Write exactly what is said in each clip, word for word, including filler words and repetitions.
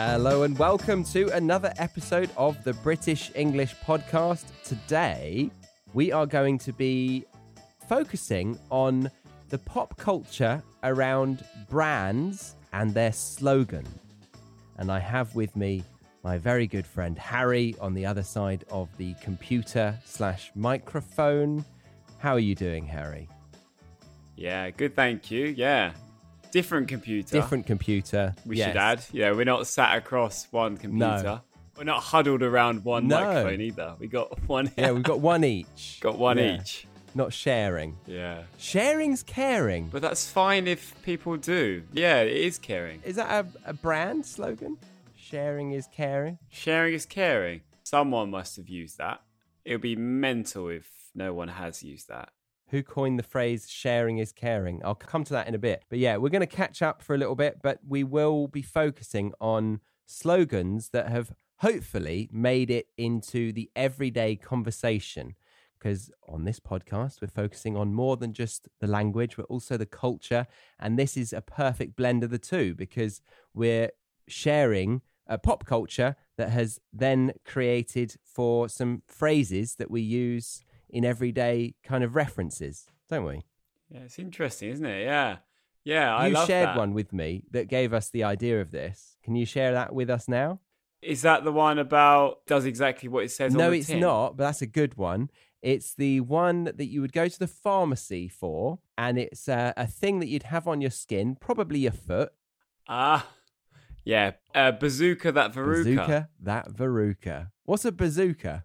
Hello and welcome to another episode of the British English Podcast. Today, we are going to be focusing on the pop culture around brands and their slogan. And I have with me my very good friend Harry on the other side of the computer slash microphone. How are you doing, Harry? Yeah, good, thank you. Yeah. Different computer. Different computer. We yes. should add. Yeah, we're not sat across one computer. No. We're not huddled around one No. microphone either. We got one. Yeah, we've got one each. Got one Yeah. each. Not sharing. Yeah. Sharing's caring. But that's fine if people do. Yeah, it is caring. Is that a, a brand slogan? Sharing is caring? Sharing is caring. Someone must have used that. It would be mental if no one has used that. Who coined the phrase sharing is caring? I'll come to that in a bit. But yeah, we're going to catch up for a little bit, but we will be focusing on slogans that have hopefully made it into the everyday conversation. Because on this podcast, we're focusing on more than just the language, but also the culture. And this is a perfect blend of the two because we're sharing a pop culture that has then created for some phrases that we use in everyday kind of references, don't we? Yeah, it's interesting, isn't it? Yeah. Yeah, I you love shared that. one with me that gave us the idea of this. Can you share that with us now? Is that the one about does exactly what it says No, on the it's tin? not, but that's a good one. It's the one that you would go to the pharmacy for, and it's uh, a thing that you'd have on your skin, probably your foot. Ah, yeah. Uh, bazooka, that veruca. Bazooka, that veruca. What's a bazooka?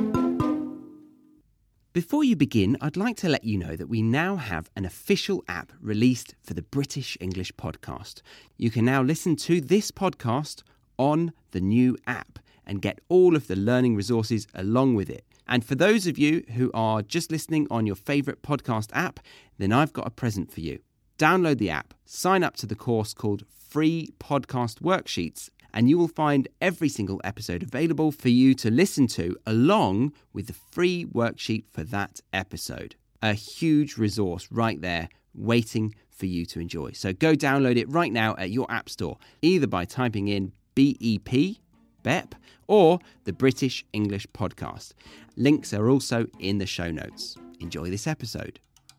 Before you begin, I'd like to let you know that we now have an official app released for the British English Podcast. You can now listen to this podcast on the new app and get all of the learning resources along with it. And for those of you who are just listening on your favourite podcast app, then I've got a present for you. Download the app, sign up to the course called Free Podcast Worksheets, and you will find every single episode available for you to listen to along with the free worksheet for that episode. A huge resource right there waiting for you to enjoy. So go download it right now at your app store, either by typing in B E P, B E P, or the British English Podcast. Links are also in the show notes. Enjoy this episode.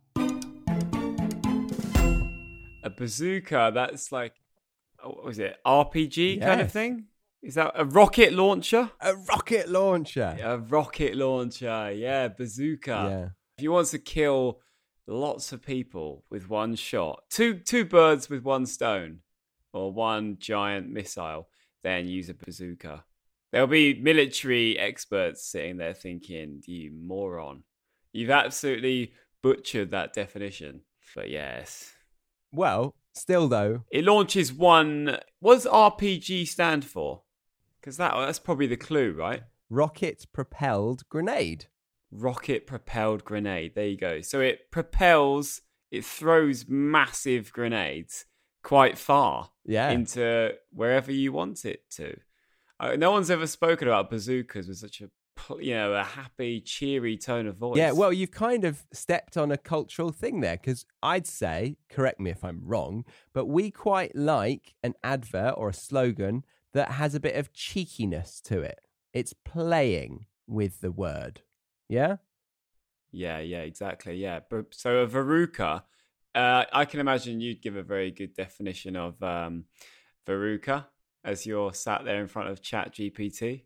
A bazooka, that's like, what was it, R P G kind of Yes. thing? Is that a rocket launcher? A rocket launcher. A rocket launcher, yeah, bazooka. Yeah. If you want to kill lots of people with one shot, two two birds with one stone, or one giant missile, then use a bazooka. There'll be military experts sitting there thinking, you moron. You've absolutely butchered that definition. But yes. Well, still though, It launches one... What does R P G stand for? Because that, that's probably the clue, right? rocket-propelled grenade. Rocket-propelled grenade. There you go. So it propels... It throws massive grenades quite far Yeah. into wherever you want it to. Uh, no one's ever spoken about bazookas with such a, pl- you know, a happy, cheery tone of voice. Yeah, well, you've kind of stepped on a cultural thing there because I'd say, correct me if I'm wrong, but we quite like an advert or a slogan that has a bit of cheekiness to it. It's playing with the word. Yeah? Yeah, yeah, exactly. Yeah. But, so a veruca, uh, I can imagine you'd give a very good definition of um, veruca as you're sat there in front of Chat G P T.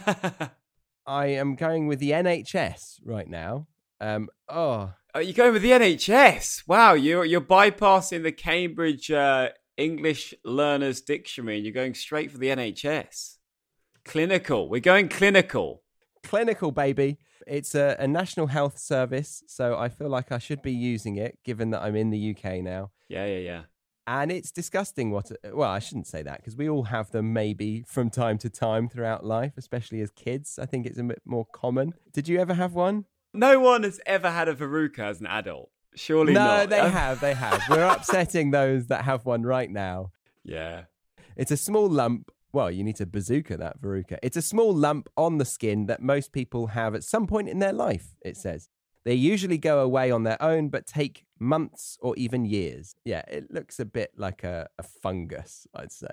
I am going with the N H S right now. Um, oh, Oh, you're going with the N H S. Wow, you're you're bypassing the Cambridge uh, English Learners Dictionary and you're going straight for the N H S. Clinical. We're going clinical. clinical, baby. It's a, a national health service, so I feel like I should be using it given that I'm in the U K now. Yeah, yeah, yeah. And it's disgusting what, well, I shouldn't say that because we all have them maybe from time to time throughout life, especially as kids. I think it's a bit more common. Did you ever have one? No one has ever had a veruca as an adult. Surely no, not. they have, they have. We're upsetting those that have one right now. Yeah. It's a small lump. Well, you need to bazooka that veruca. It's a small lump on the skin that most people have at some point in their life, it says. They usually go away on their own, but take months or even years. Yeah, it looks a bit like a, a fungus, I'd say.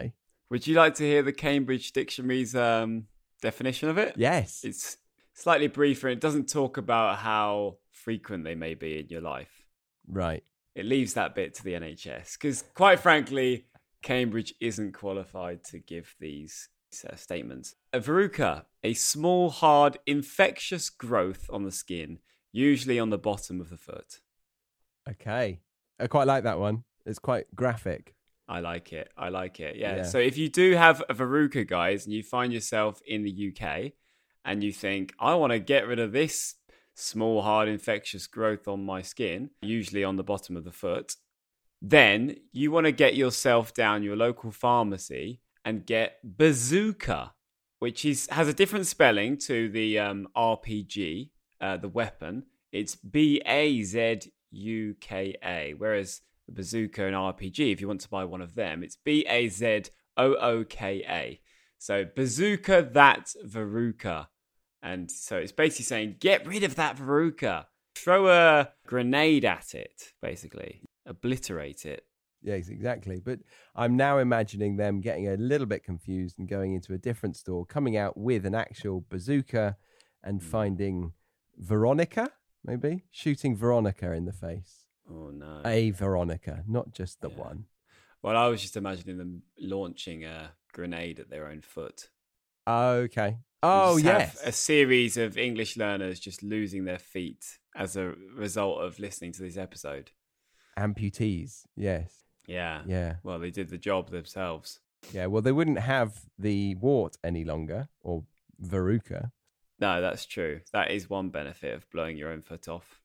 Would you like to hear the Cambridge Dictionary's um, definition of it? Yes. It's slightly briefer. It doesn't talk about how frequent they may be in your life. Right. It leaves that bit to the N H S because, quite frankly, Cambridge isn't qualified to give these uh, statements. A verruca, a small, hard, infectious growth on the skin, usually on the bottom of the foot. Okay. I quite like that one. It's quite graphic. I like it. I like it. Yeah. Yeah. So if you do have a verruca, guys, and you find yourself in the U K and you think, I want to get rid of this small, hard, infectious growth on my skin, usually on the bottom of the foot, then you want to get yourself down your local pharmacy and get bazooka, which is has a different spelling to the um, R P G, uh, the weapon. It's B A Z U K A, whereas the bazooka and R P G, if you want to buy one of them, it's B A Z O O K A. So bazooka, that verruca. And so it's basically saying, get rid of that verruca. Throw a grenade at it, basically. Obliterate it. Yes, exactly. But I'm now imagining them getting a little bit confused and going into a different store, coming out with an actual bazooka and finding Veronica, maybe? Shooting Veronica in the face. Oh, no. A Veronica, not just the Yeah. one. Well, I was just imagining them launching a grenade at their own foot. Okay. Oh, You just have yes. a series of English learners just losing their feet as a result of listening to this episode. Amputees. Yes. Yeah. Yeah. Well, they did the job themselves. Yeah. Well, they wouldn't have the wart any longer, or verruca. No, that's true. That is one benefit of blowing your own foot off.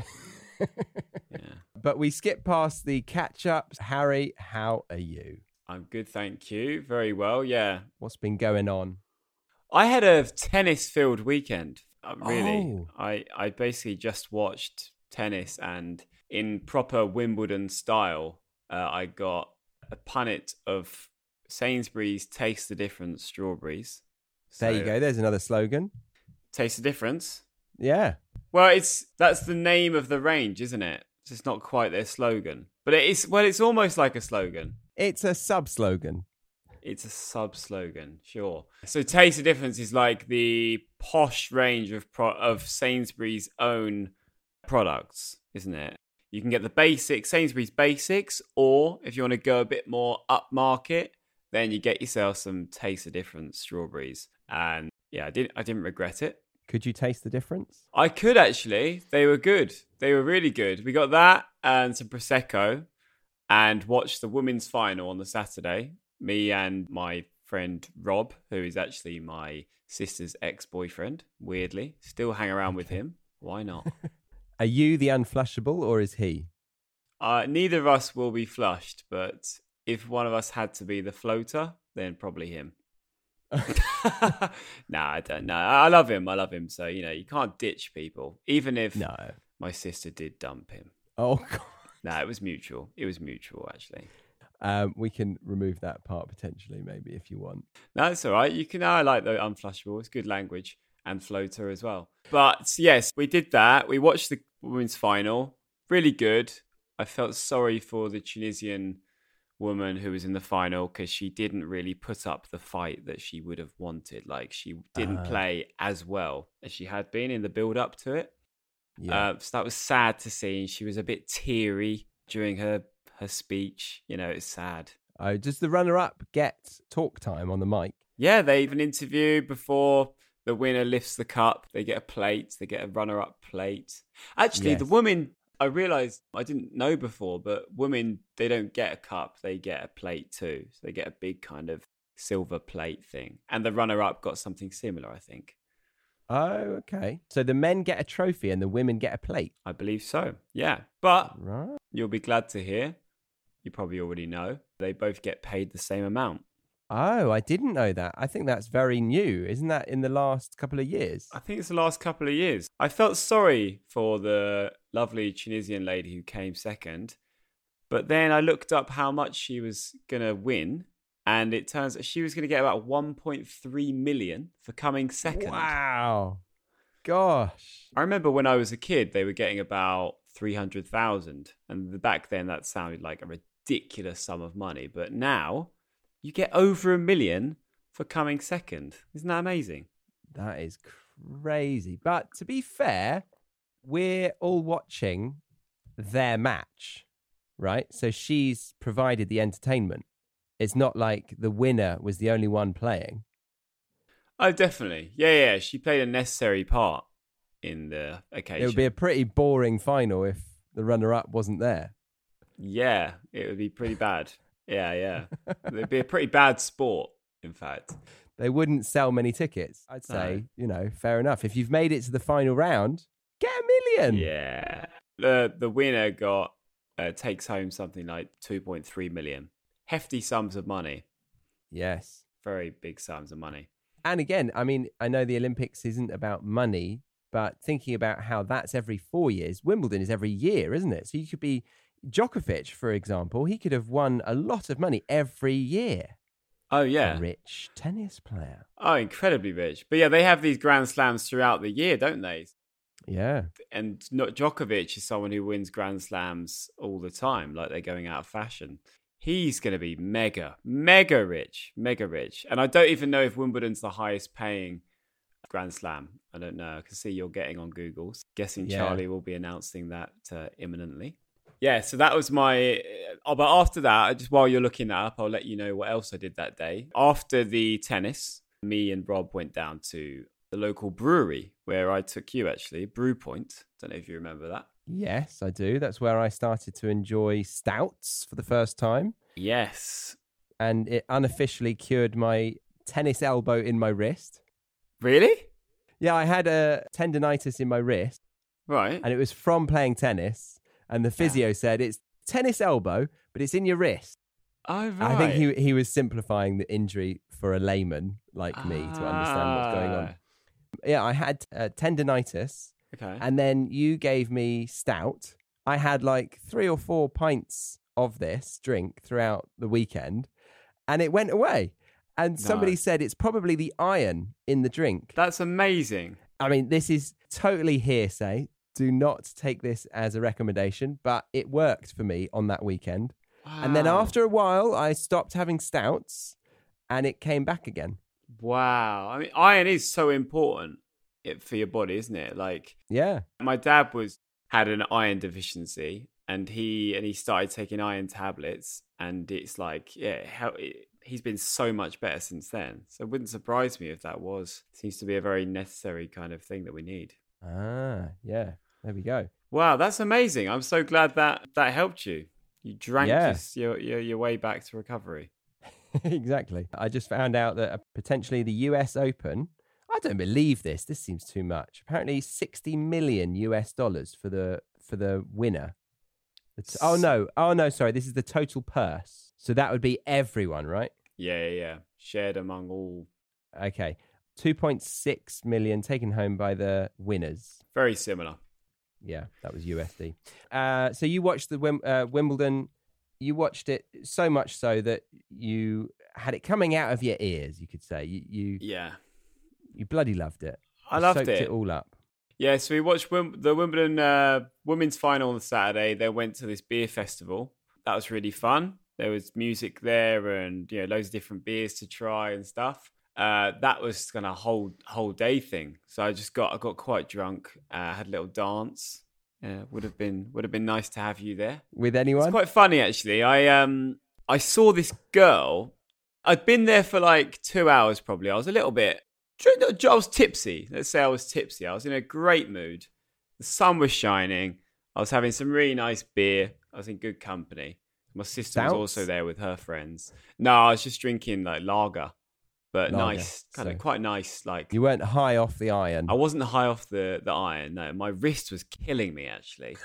Yeah. But we skip past the catch-ups. Harry, how are you? I'm good, thank you. Very well, yeah. What's been going on? I had a tennis-filled weekend. Uh, really, Oh. I I basically just watched tennis, and in proper Wimbledon style, uh, I got a punnet of Sainsbury's Taste the Difference strawberries. There you So, go. There's another slogan. Taste the Difference. Yeah. Well, it's that's the name of the range, isn't it? It's just not quite their slogan, but it is. Well, it's almost like a slogan. It's a sub-slogan. It's a sub slogan, sure. So Taste the Difference is like the posh range of pro- of Sainsbury's own products, isn't it? You can get the basic Sainsbury's basics, or if you want to go a bit more upmarket, then you get yourself some Taste the Difference strawberries. And yeah, I didn't I didn't regret it. Could you taste the difference? I could actually. They were good. They were really good. We got that and some Prosecco and watched the women's final on the Saturday. Me and my friend Rob, who is actually my sister's ex-boyfriend, weirdly. Still hang around with him. Why not? Are you the unflushable or is he? Uh, neither of us will be flushed, but if one of us had to be the floater, then probably him. Nah, I don't know. I love him. I love him. So, you know, you can't ditch people, even if No. my sister did dump him. Oh, God. No, it was mutual. It was mutual, actually. Um, we can remove that part potentially, maybe, if you want. No, it's all right. You can. I like the unflushable. It's good language, and floater as well. But yes, we did that. We watched the women's final. Really good. I felt sorry for the Tunisian woman who was in the final because she didn't really put up the fight that she would have wanted. Like she didn't Uh. play as well as she had been in the build up to it. Yeah. Uh, so that was sad to see. And she was a bit teary during her her speech. You know, it's sad. Oh, does the runner-up get talk time on the mic? Yeah, they even interview before the winner lifts the cup. They get a plate. They get a runner-up plate. Actually, Yes. the women, I realised I didn't know before, but women, they don't get a cup. They get a plate too. So they get a big kind of silver plate thing. And the runner-up got something similar, I think. Oh, okay. So the men get a trophy and the women get a plate. I believe so. Yeah. But Right. you'll be glad to hear, you probably already know, they both get paid the same amount. Oh, I didn't know that. I think that's very new. Isn't that in the last couple of years? I think it's the last couple of years. I felt sorry for the lovely Tunisian lady who came second, but then I looked up how much she was going to win, and it turns out she was going to get about one point three million for coming second. Wow. Gosh. I remember when I was a kid, they were getting about three hundred thousand, and back then that sounded like a ridiculous sum of money, but now you get over a million for coming second. Isn't that amazing? That is crazy. But to be fair, we're all watching their match, right? So she's provided the entertainment. It's not like the winner was the only one playing. Oh, definitely. Yeah, yeah. She played a necessary part in the occasion. It would be a pretty boring final if the runner-up wasn't there. Yeah, it would be pretty bad. Yeah, yeah. It'd be a pretty bad sport, in fact. They wouldn't sell many tickets. I'd say, no. you know, fair enough. If you've made it to the final round, get a million. Yeah. The the winner got uh, takes home something like two point three million. Hefty sums of money. Yes. Very big sums of money. And again, I mean, I know the Olympics isn't about money, but thinking about how that's every four years, Wimbledon is every year, isn't it? So you could be Djokovic, for example. He could have won a lot of money every year. Oh, yeah. A rich tennis player. Oh, incredibly rich. But yeah, they have these Grand Slams throughout the year, don't they? Yeah. And not Djokovic is someone who wins Grand Slams all the time, like they're going out of fashion. He's going to be mega, mega rich, mega rich. And I don't even know if Wimbledon's the highest paying Grand Slam. I don't know. I can see you're getting on Google. Guessing Yeah. Charlie will be announcing that uh, imminently. Yeah, so that was my... Oh, but after that, just while you're looking that up, I'll let you know what else I did that day. After the tennis, me and Rob went down to the local brewery where I took you, actually, Brew Point. Don't know if you remember that. Yes, I do. That's where I started to enjoy stouts for the first time. Yes. And it unofficially cured my tennis elbow in my wrist. Really? Yeah, I had a tendonitis in my wrist. Right. And it was from playing tennis. And the physio yeah. said, it's tennis elbow, but it's in your wrist. Oh, right. I think he he was simplifying the injury for a layman like me to understand what's going on. Yeah, I had uh, tendonitis. Okay. And then you gave me stout. I had like three or four pints of this drink throughout the weekend, and it went away. And somebody no. said it's probably the iron in the drink. That's amazing. I mean, this is totally hearsay. Do not take this as a recommendation, but it worked for me on that weekend. Wow. And then after a while, I stopped having stouts, and it came back again. Wow. I mean, iron is so important for your body, isn't it? Like, yeah, my dad was had an iron deficiency, and he and he started taking iron tablets, and it's like, yeah, how it, he's been so much better since then. So it wouldn't surprise me if that was. Seems to be a very necessary kind of thing that we need. Ah, yeah. There we go. Wow, that's amazing. I'm so glad that that helped you. You drank yeah. just your, your your way back to recovery. Exactly. I just found out that uh, potentially the U S Open, I don't believe this. This seems too much. Apparently sixty million U S dollars for the for the winner. T- oh no. Oh no, sorry. This is the total purse. So that would be everyone, right? Yeah, yeah, yeah. Shared among all. Okay. two point six million taken home by the winners. Very similar. Yeah, that was U S D. Uh, so you watched the Wim- uh, Wimbledon. You watched it so much so that you had it coming out of your ears, you could say. You, you yeah, you bloody loved it. I you loved soaked it. it all up. Yeah, so we watched Wim- the Wimbledon uh, women's final on Saturday. They went to this beer festival. That was really fun. There was music there, and you know, loads of different beers to try and stuff. Uh, that was kind of a whole whole day thing. So I just got I got quite drunk. Uh, had a little dance. Uh, would have been would have been nice to have you there with anyone. It's quite funny actually. I um I saw this girl. I'd been there for like two hours probably. I was a little bit. I was tipsy. Let's say I was tipsy. I was in a great mood. The sun was shining. I was having some really nice beer. I was in good company. My sister Stouts? was also there with her friends. No, I was just drinking like lager. But lager, nice, kind so of quite nice. Like you weren't high off the iron. I wasn't high off the, the iron. No, my wrist was killing me actually.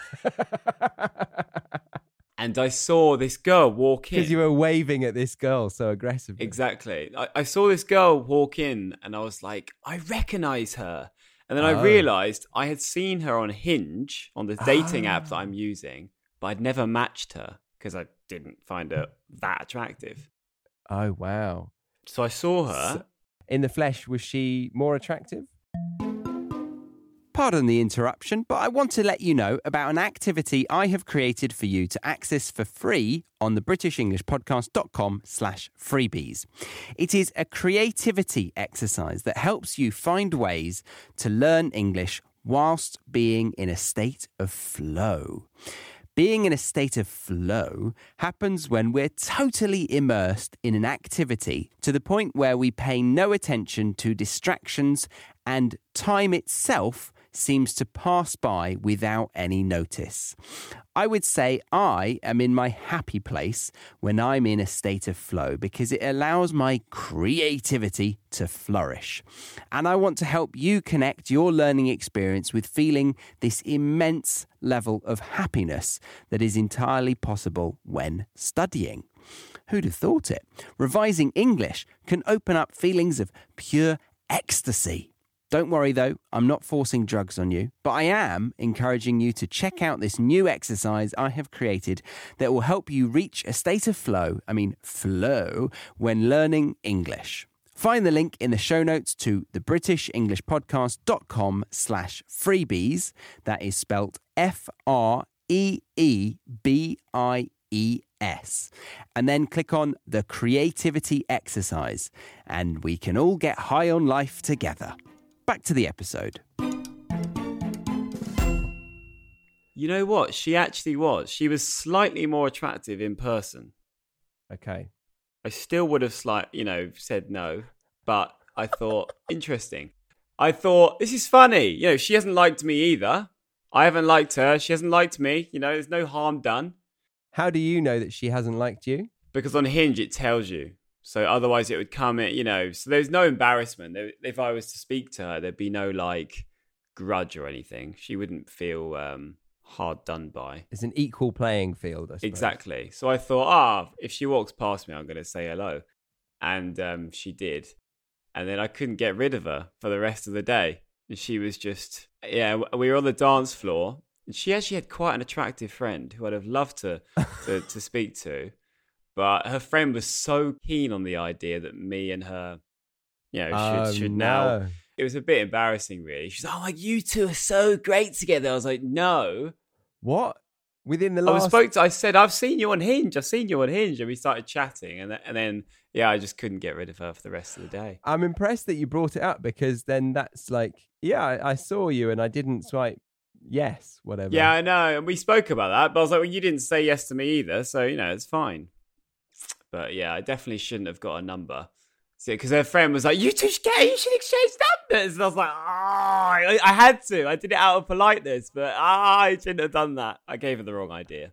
And I saw this girl walk in because you were waving at this girl so aggressively. Exactly. I, I saw this girl walk in, and I was like, I recognize her. And then oh. I realized I had seen her on Hinge, on the dating oh. app that I'm using, but I'd never matched her because I didn't find her that attractive. Oh wow. So I saw her. In the flesh, was she more attractive? Pardon the interruption, but I want to let you know about an activity I have created for you to access for free on the british english podcast dot com slash freebies. It is a creativity exercise that helps you find ways to learn English whilst being in a state of flow. Being in a state of flow happens when we're totally immersed in an activity to the point where we pay no attention to distractions and time itself seems to pass by without any notice. I would say I am in my happy place when I'm in a state of flow because it allows my creativity to flourish. And I want to help you connect your learning experience with feeling this immense level of happiness that is entirely possible when studying. Who'd have thought it? Revising English can open up feelings of pure ecstasy. Don't worry though, I'm not forcing drugs on you, but I am encouraging you to check out this new exercise I have created that will help you reach a state of flow, I mean flow, when learning English. Find the link in the show notes to the british english podcast dot com slash freebies. That is spelt F R E E B I E S. And then click on the creativity exercise and we can all get high on life together. Back to the episode. You know what? She actually was. She was slightly more attractive in person. Okay. I still would have slight, you know, said no, but I thought, interesting. I thought, this is funny. You know, she hasn't liked me either. I haven't liked her. She hasn't liked me. You know, there's no harm done. How do you know that she hasn't liked you? Because on Hinge, it tells you. So otherwise it would come in, you know, so there's no embarrassment. There, if I was to speak to her, there'd be no like grudge or anything. She wouldn't feel um, hard done by. It's an equal playing field, I suppose. Exactly. So I thought, ah, if she walks past me, I'm going to say hello. And um, she did. And then I couldn't get rid of her for the rest of the day. And she was just, yeah, we were on the dance floor. And she actually had quite an attractive friend who I'd have loved to to, to speak to. But her friend was so keen on the idea that me and her, you know, should, Oh, should no. now. It was a bit embarrassing, really. She's like, oh, like, you two are so great together. I was like, no. What? Within the I was last... spoke to, I said, I've seen you on Hinge. I've seen you on Hinge. And we started chatting. And, th- and then, yeah, I just couldn't get rid of her for the rest of the day. I'm impressed that you brought it up because then that's like, yeah, I, I saw you and I didn't swipe yes, whatever. Yeah, I know. And we spoke about that. But I was like, well, you didn't say yes to me either. So, you know, it's fine. But yeah, I definitely shouldn't have got a number. Because her friend was like, you two should get, you should exchange numbers. And I was like, ah, oh, I, I had to. I did it out of politeness, but ah, I shouldn't have done that. I gave her the wrong idea.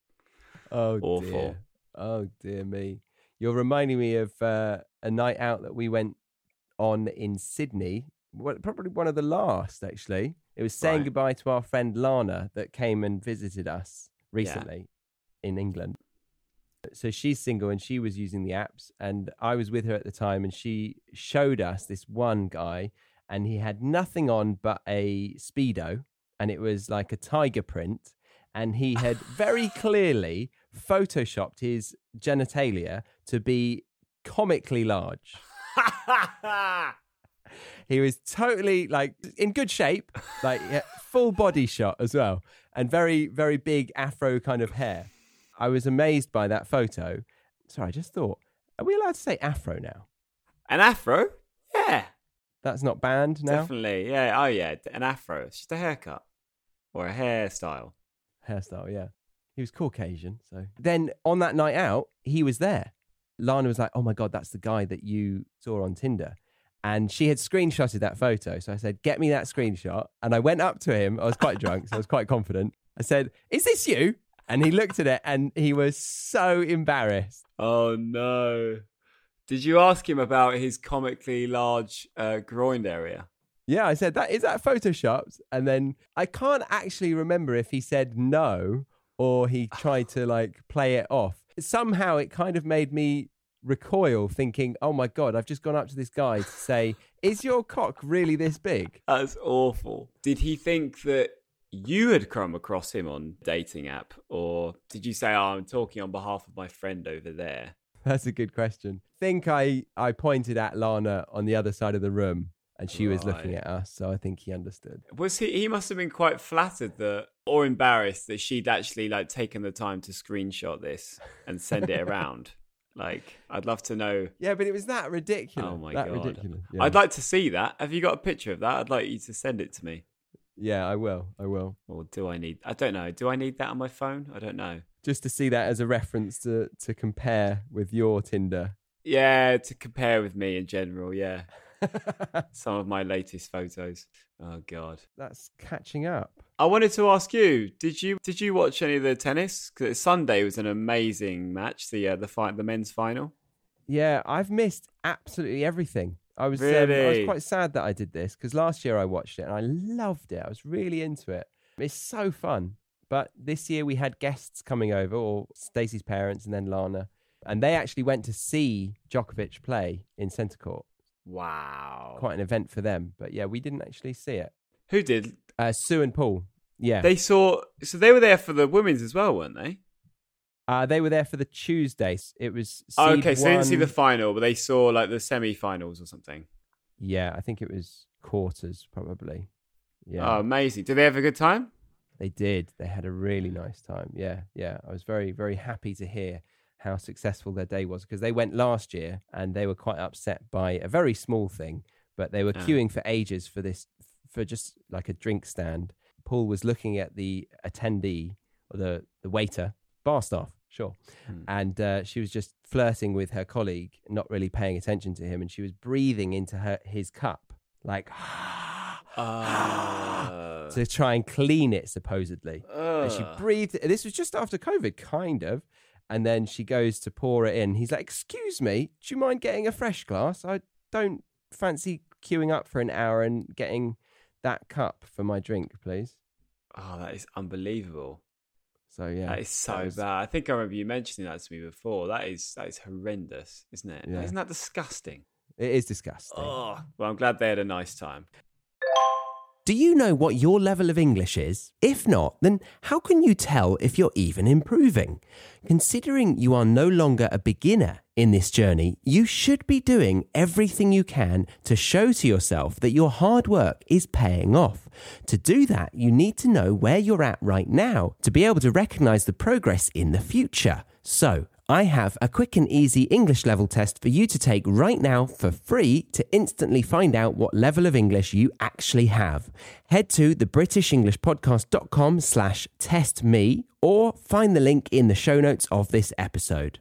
Oh, Awful. dear. Oh, dear me. You're reminding me of uh, a night out that we went on in Sydney. What, probably one of the last, actually. It was saying Right. goodbye to our friend Lana that came and visited us recently in England. So she's single and she was using the apps and I was with her at the time and she showed us this one guy and he had nothing on but a Speedo and it was like a tiger print and he had very clearly photoshopped his genitalia to be comically large. He was totally like in good shape, like yeah, full body shot as well and very, very big afro kind of hair. I was amazed by that photo. Sorry, I just thought, are we allowed to say afro now? An afro? Yeah. That's not banned now? Definitely. Yeah. Oh, yeah. An afro. It's just a haircut or a hairstyle. Hairstyle, yeah. He was Caucasian, so. Then on that night out, he was there. Lana was like, oh my God, that's the guy that you saw on Tinder. And she had screenshotted that photo. So I said, get me that screenshot. And I went up to him. I was quite drunk, so I was quite confident. I said, is this you? And he looked at it and he was so embarrassed. Oh, no. Did you ask him about his comically large uh, groin area? Yeah, I said, that is that photoshopped? And then I can't actually remember if he said no or he tried to like play it off. Somehow it kind of made me recoil thinking, oh my God, I've just gone up to this guy to say, is your cock really this big? That's awful. Did he think that you had come across him on a dating app? Or did you say, oh, I'm talking on behalf of my friend over there? That's a good question. I think I, I pointed at Lana on the other side of the room And she was Right. looking at us, so I think he understood. Was he? He must have been quite flattered that, or embarrassed that she'd actually like taken the time to screenshot this and send it around. Like, I'd love to know. Yeah, but it was that ridiculous. Oh my that God. ridiculous. Yeah. I'd like to see that. Have you got a picture of that? I'd like you to send it to me. Yeah, I will. I will. Or do I need? I don't know. Do I need that on my phone? I don't know. Just to see that as a reference to to compare with your Tinder. Yeah, to compare with me in general. Yeah, some of my latest photos. Oh God. That's catching up. I wanted to ask you: Did you did you watch any of the tennis? Because Sunday was an amazing match. The uh, the fight, the men's final. Yeah, I've missed absolutely everything. I was um, I Really? was quite sad that I did this because last year I watched it and I loved it. I was really into it. It's so fun. But this year we had guests coming over, or Stacey's parents and then Lana, and they actually went to see Djokovic play in Centre Court. Wow. Quite an event for them. But yeah, we didn't actually see it. Who did? Uh, Sue and Paul. Yeah. They saw. So they were there for the women's as well, weren't they? Uh, they were there for the Tuesdays. It was seed Oh, okay, so they didn't see one- the final, but they saw like the semi-finals or something. Yeah, I think it was quarters probably. Yeah. Oh, amazing! Did they have a good time? They did. They had a really nice time. Yeah, yeah. I was very, very happy to hear how successful their day was because they went last year and they were quite upset by a very small thing, but they were Ah. queuing for ages for this, for just like a drink stand. Paul was looking at the attendee or the, the waiter, bar staff, sure. Hmm. And uh, she was just flirting with her colleague, not really paying attention to him. And she was breathing into her his cup, like, Uh, to try and clean it, supposedly. And she Ugh. breathed. This was just after COVID, kind of. And then she goes to pour it in. He's like, "Excuse me, do you mind getting a fresh glass? I don't fancy queuing up for an hour and getting that cup for my drink, please." Oh, that is unbelievable. So yeah, That is so that was- bad. I think I remember you mentioning that to me before. That is that is horrendous, isn't it? Yeah. Isn't that disgusting? It is disgusting. Oh, well, I'm glad they had a nice time. Do you know what your level of English is? If not, then how can you tell if you're even improving? Considering you are no longer a beginner in this journey, you should be doing everything you can to show to yourself that your hard work is paying off. To do that, you need to know where you're at right now to be able to recognize the progress in the future. So, I have a quick and easy English level test for you to take right now for free to instantly find out what level of English you actually have. Head to thebritishenglishpodcast.com slash test me or find the link in the show notes of this episode.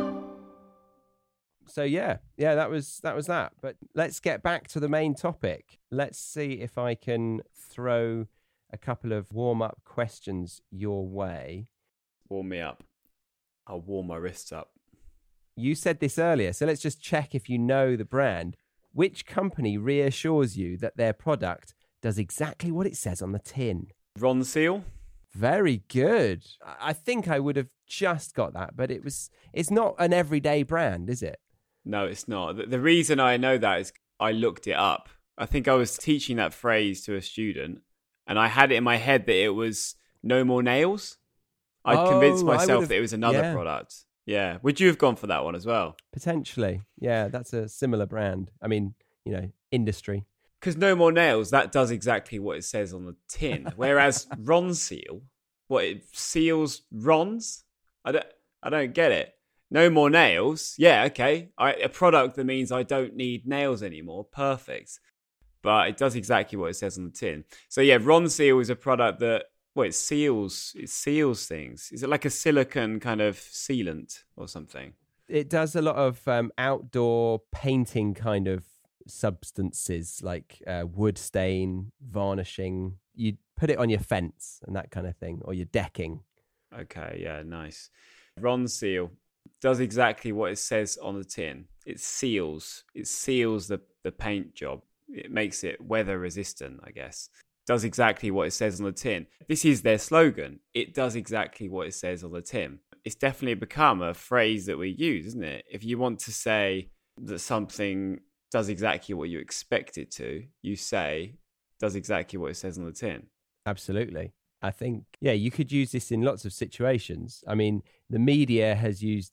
So yeah, yeah, that was that was that. But let's get back to the main topic. Let's see if I can throw a couple of warm-up questions your way. Warm me up. I'll warm my wrists up. You said this earlier, so let's just check if you know the brand. Which company reassures you that their product does exactly what it says on the tin? Ron Seal? Very good. I I think I would have just got that, but it was. It's not an everyday brand, is it? No, it's not. The, the reason I know that is I looked it up. I think I was teaching that phrase to a student, and I had it in my head that it was No More Nails. I'd Oh, convinced I myself would've- that it was another yeah. product. Yeah. Would you have gone for that one as well? Potentially. Yeah, that's a similar brand. I mean, you know, industry. Because No More Nails, that does exactly what it says on the tin. Whereas Ron Seal, what, it seals Rons? I don't, I don't get it. No More Nails, yeah, okay. I, a product that means I don't need nails anymore, perfect. But it does exactly what it says on the tin. So yeah, Ron Seal is a product that, well, it seals, it seals things. Is it like a silicone kind of sealant or something? It does a lot of um, outdoor painting kind of substances like uh, wood stain, varnishing. You put it on your fence and that kind of thing, or your decking. Okay, yeah, nice. Ron Seal does exactly what it says on the tin. It seals. It seals the, the paint job. It makes it weather resistant, I guess. Does exactly what it says on the tin. This is their slogan. It does exactly what it says on the tin. It's definitely become a phrase that we use, isn't it? If you want to say that something does exactly what you expect it to, you say, does exactly what it says on the tin. Absolutely. I think, yeah, you could use this in lots of situations. I mean, the media has used it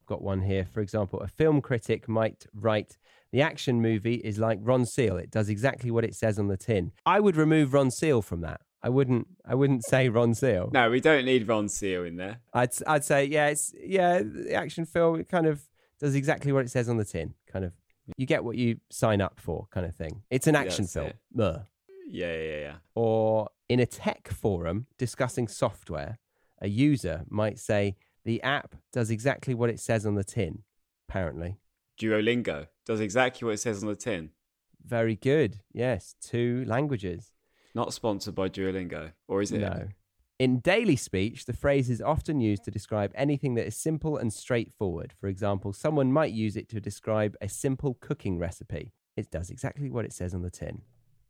got one here. For example, a film critic might write, "The action movie is like Ron Seal. It does exactly what it says on the tin." I would remove Ron Seal from that. I wouldn't. I wouldn't say Ron Seal. No, we don't need Ron Seal in there. I'd. I'd say, yeah, it's yeah. The action film, it kind of does exactly what it says on the tin. Kind of, you get what you sign up for, kind of thing. It's an action That's film. it. Ugh. Yeah, yeah, yeah. Or in a tech forum discussing software, a user might say, "The app does exactly what it says on the tin." Apparently. Duolingo does exactly what it says on the tin. Very good. Yes, two languages. Not sponsored by Duolingo, or is it? No. In daily speech, the phrase is often used to describe anything that is simple and straightforward. For example, someone might use it to describe a simple cooking recipe. It does exactly what it says on the tin.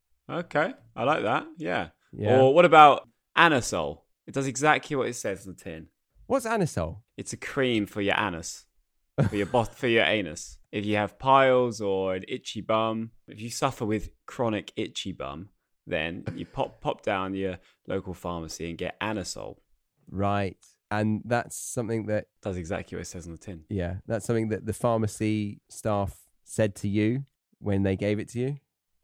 Okay, I like that. Yeah. Yeah. Or what about anisole? It does exactly what it says on the tin. What's anisole? It's a cream for your anus, for your bot, for your anus. If you have piles or an itchy bum, if you suffer with chronic itchy bum, then you pop pop down your local pharmacy and get anisole. Right. And that's something that, Does exactly what it says on the tin. yeah, that's something that the pharmacy staff said to you when they gave it to you?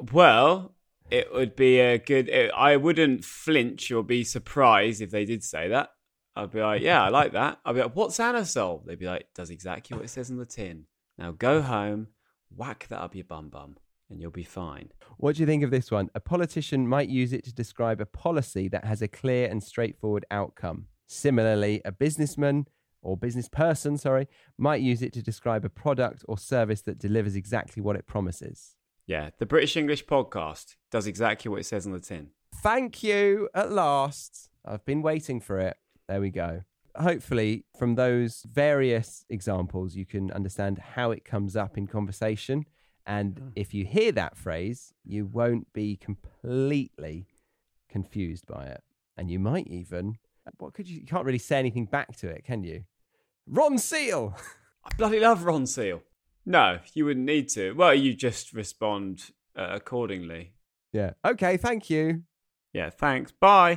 Well, it would be a good. It, I wouldn't flinch or be surprised if they did say that. I'd be like, yeah, I like that. I'd be like, what's anisole? They'd be like, does exactly what it says on the tin. Now go home, whack that up your bum bum, and you'll be fine. What do you think of this one? A politician might use it to describe a policy that has a clear and straightforward outcome. Similarly, a businessman or business person, sorry, might use it to describe a product or service that delivers exactly what it promises. Yeah, the British English podcast does exactly what it says on the tin. Thank you, at last. I've been waiting for it. There we go. Hopefully, from those various examples, you can understand how it comes up in conversation. And if you hear that phrase, you won't be completely confused by it. And you might even, what could you, you can't really say anything back to it, can you? Ron Seal! I bloody love Ron Seal. No, you wouldn't need to. Well, you just respond uh, accordingly. Yeah. Okay, thank you. Yeah, thanks. Bye.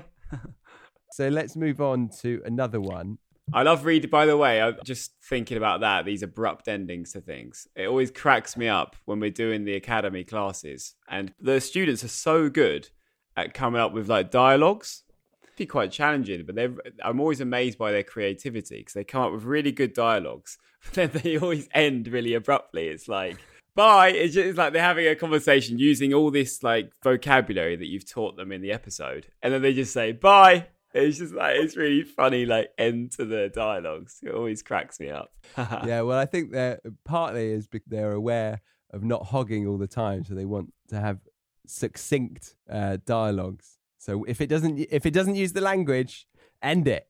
So let's move on to another one. I love reading, by the way, I'm just thinking about that, these abrupt endings to things. It always cracks me up when we're doing the academy classes. And the students are so good at coming up with like dialogues. It'd be quite challenging, but they're, I'm always amazed by their creativity because they come up with really good dialogues. But then they always end really abruptly. It's like, bye. It's just like they're having a conversation using all this like vocabulary that you've taught them in the episode. And then they just say, bye. It's just like, it's really funny, like, end to the dialogues. It always cracks me up. Yeah, well, I think they're partly is because they're aware of not hogging all the time, so they want to have succinct uh, dialogues. So if it doesn't, if it doesn't use the language, end it.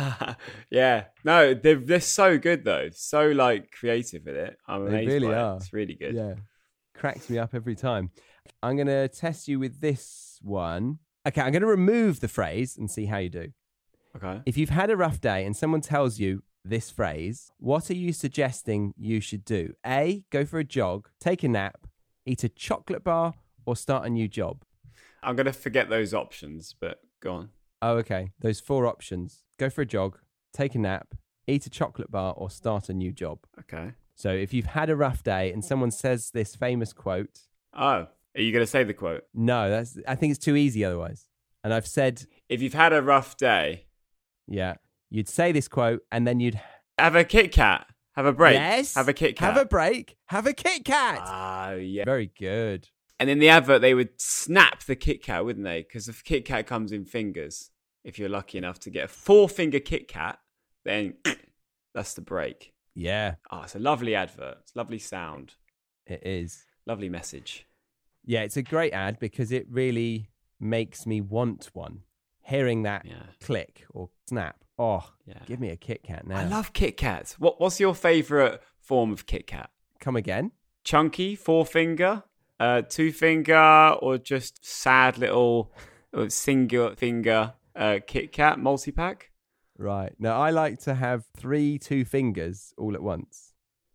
Yeah, no, they're they're so good though, so like creative with it. I'm They amazed really by are. it. It's really good. Yeah, cracks me up every time. I'm going to test you with this one. Okay, I'm going to remove the phrase and see how you do. Okay. If you've had a rough day and someone tells you this phrase, what are you suggesting you should do? A, go for a jog, take a nap, eat a chocolate bar, or start a new job? I'm gonna forget those options, but go on. Oh, okay. Those four options. Go for a jog, take a nap, eat a chocolate bar, or start a new job. Okay. So if you've had a rough day and someone says this famous quote, Oh, are you gonna say the quote? no, that's I think it's too easy otherwise. And I've said, If you've had a rough day, yeah, you'd say this quote and then you'd have a Kit Kat. Have a break. Yes, Have a Kit Kat. have a break, have a Kit Kat. Oh, yeah. Very good. And in the advert, they would snap the Kit Kat, wouldn't they? Because the Kit Kat comes in fingers. If you're lucky enough to get a four-finger Kit Kat, then that's the break. Yeah, Oh, it's a lovely advert. It's lovely sound. it is. Lovely message. Yeah, it's a great ad because it really makes me want one. Hearing that Yeah. click or snap, oh, Yeah. give me a Kit Kat now. I love Kit Kats. What, what's your favourite form of Kit Kat? Come again? Chunky, four-finger, uh, two-finger, or just sad little uh, single finger uh, Kit Kat multi-pack? Right. Now, I like to have three two fingers all at once.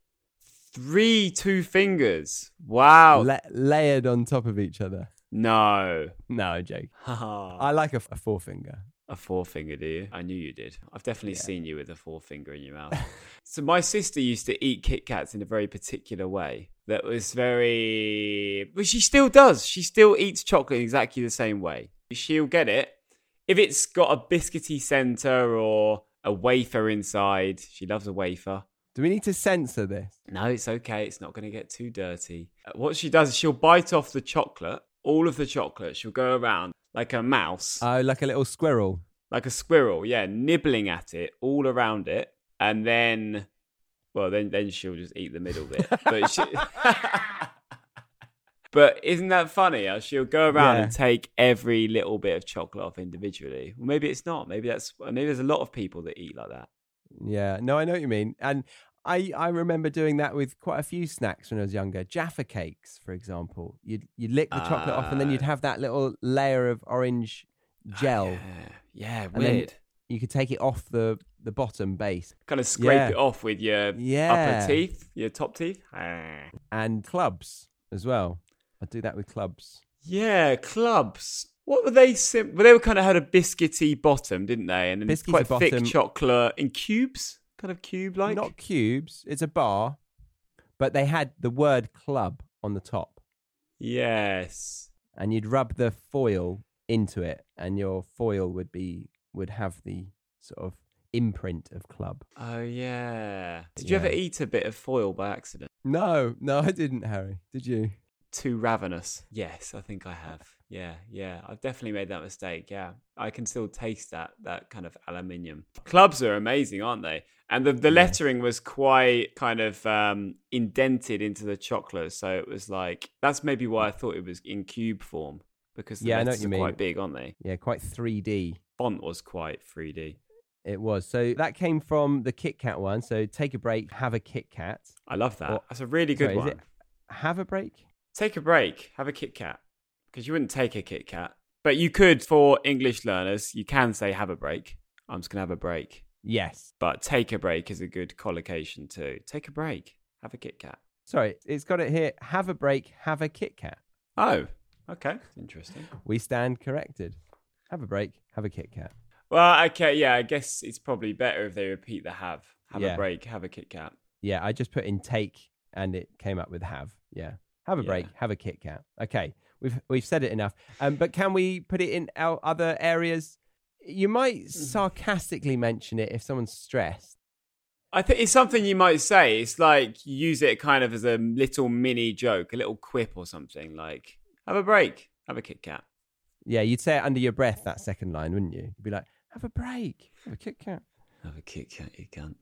Three two fingers. Wow. La- layered on top of each other. No. No, joke. I I like a, a four finger. a forefinger, do you? I knew you did. I've definitely Yeah. seen you with a forefinger in your mouth. So my sister used to eat Kit Kats in a very particular way that was very... But she still does. She still eats chocolate in exactly the same way. She'll get it. If it's got a biscuity centre or a wafer inside, she loves a wafer. Do we need to censor this? No, it's okay. It's not going to get too dirty. Uh, What she does is she'll bite off the chocolate, all of the chocolate. She'll go around like a mouse, Oh, like a little squirrel. like a squirrel, yeah, nibbling at it all around it. And then, well, then, then she'll just eat the middle bit. But, she, but isn't that funny? How she'll go around Yeah. and take every little bit of chocolate off individually. Well, maybe it's not. Maybe that's maybe there's a lot of people that eat like that. Yeah, no, I know what you mean. And I, I remember doing that with quite a few snacks when I was younger. Jaffa cakes, for example. You'd, you'd lick the chocolate off and then you'd Ah. have that little layer of orange gel. Yeah, yeah, And then- weird. You could take it off the, the bottom base. Kind of scrape Yeah. it off with your Yeah. upper teeth, your top teeth. Ah. And clubs as well. I do that with clubs. Yeah, clubs. What were they? Sim- well, they were kind of had a biscuity bottom, didn't they? And then Biscuity quite thick bottom. chocolate in cubes, kind of cube-like. Not cubes, it's a bar, but they had the word club on the top. Yes. And you'd rub the foil into it, and your foil would be would have the sort of imprint of club. Oh yeah. Did you ever Yeah. eat a bit of foil by accident? No, no, I didn't, Harry. Did you? Too ravenous. Yes, I think I have. Yeah, yeah. I've definitely made that mistake. Yeah. I can still taste that that kind of aluminium. Clubs are amazing, aren't they? And the, the Yeah. lettering was quite kind of um, indented into the chocolate. So it was like, that's maybe why I thought it was in cube form. Because the Yeah, I know letters what you are mean. quite big, aren't they? Yeah, quite three D. Font was quite three D. It was. So that came from the Kit Kat one. So take a break, have a Kit Kat. I love that. Or- That's a really good Sorry, is one. it have a break? Take a break, have a Kit Kat. Because you wouldn't take a Kit Kat. But you could, for English learners, you can say have a break. I'm just going to have a break. Yes. But take a break is a good collocation too. Take a break, have a Kit Kat. Sorry, it's got it here. Have a break, have a Kit Kat. Oh, okay. Interesting. We stand corrected. Have a break, have a Kit Kat. Well, okay, yeah, I guess it's probably better if they repeat the have. Have Yeah. a break, have a Kit Kat. Yeah, I just put in take and it came up with have. Yeah. Have a break, Yeah. have a Kit Kat. Okay. We've we've said it enough. Um, but can we put it in our other areas? You might sarcastically mention it if someone's stressed. I think it's something you might say. It's like you use it kind of as a little mini joke, a little quip or something. Like, have a break, have a Kit Kat. Yeah, you'd say it under your breath, that second line, wouldn't you? You'd be like, have a break, have a Kit Kat. Have a Kit Kat, you can't.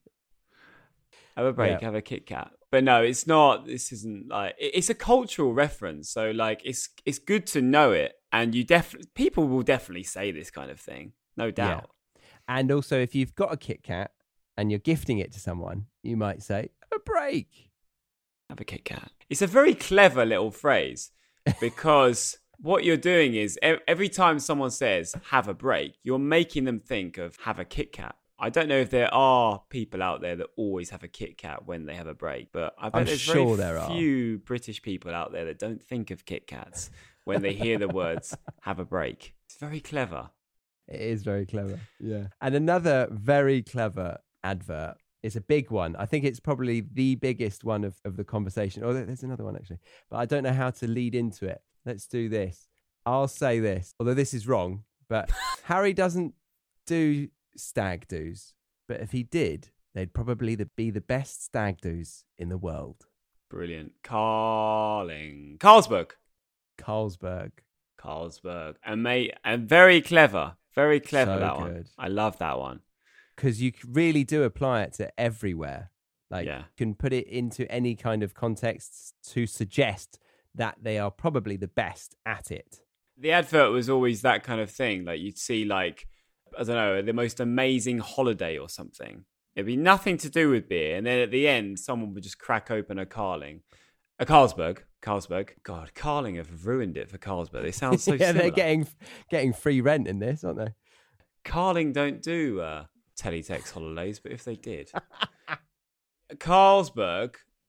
Have a break, Yeah. have a Kit Kat. But no, it's not. This isn't like it- it's a cultural reference. So like, it's it's good to know it, and you definitely people will definitely say this kind of thing, no doubt. And also, if you've got a Kit Kat and you're gifting it to someone, you might say, have a break. Have a Kit Kat. It's a very clever little phrase because what you're doing is e- every time someone says have a break, you're making them think of have a Kit Kat. I don't know if there are people out there that always have a Kit Kat when they have a break, but I bet I'm there's sure very there are. few British people out there that don't think of Kit Kats when they hear the words have a break. It's very clever. It is very clever. Yeah. And another very clever advert is a big one. I think it's probably the biggest one of, of the conversation. Oh, there's another one actually, but I don't know how to lead into it. Let's do this. I'll say this, although this is wrong, but Harry doesn't do stag do's, but if he did, they'd probably the, be the best stag do's in the world. Brilliant. Carling. Carlsberg. Carlsberg. Carlsberg. And mate, and very clever. Very clever, So that one. good. I love that one. Because you c- really do apply it to everywhere. Like, Yeah. you can put it into any kind of context to suggest that they are probably the best at it. The advert was always that kind of thing. Like you'd see like, I don't know, the most amazing holiday or something. It'd be nothing to do with beer. And then at the end, someone would just crack open a Carling. A Carlsberg. Carlsberg. God, Carling have ruined it for Carlsberg. They sound so yeah, similar. they're getting getting free rent in this, aren't they? Carling don't do uh, teletext holidays, but if they did. Carlsberg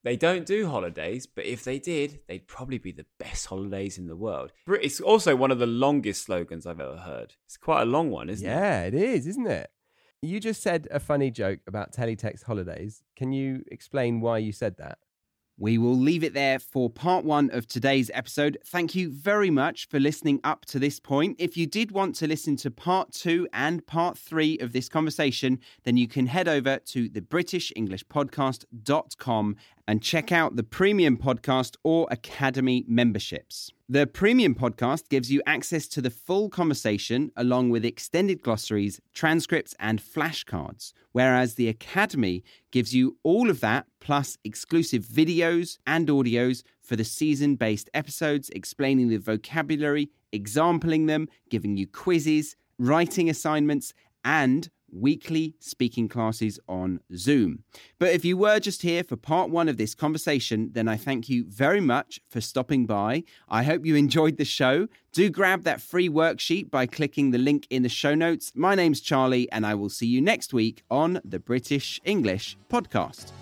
They don't do holidays, but if they did, they'd probably be the best holidays in the world. It's also one of the longest slogans I've ever heard. It's quite a long one, isn't it? Yeah, it is, isn't it? You just said a funny joke about teletext holidays. Can you explain why you said that? We will leave it there for part one of today's episode. Thank you very much for listening up to this point. If you did want to listen to part two and part three of this conversation, then you can head over to the british english podcast dot com and check out the Premium Podcast or Academy memberships. The Premium Podcast gives you access to the full conversation along with extended glossaries, transcripts, and flashcards, whereas the Academy gives you all of that plus exclusive videos and audios for the season-based episodes, explaining the vocabulary, exampling them, giving you quizzes, writing assignments, and weekly speaking classes on Zoom. But if you were just here for part one of this conversation, then I thank you very much for stopping by. I hope you enjoyed the show. Do grab that free worksheet by clicking the link in the show notes. My name's Charlie, and I will see you next week on the British English Podcast.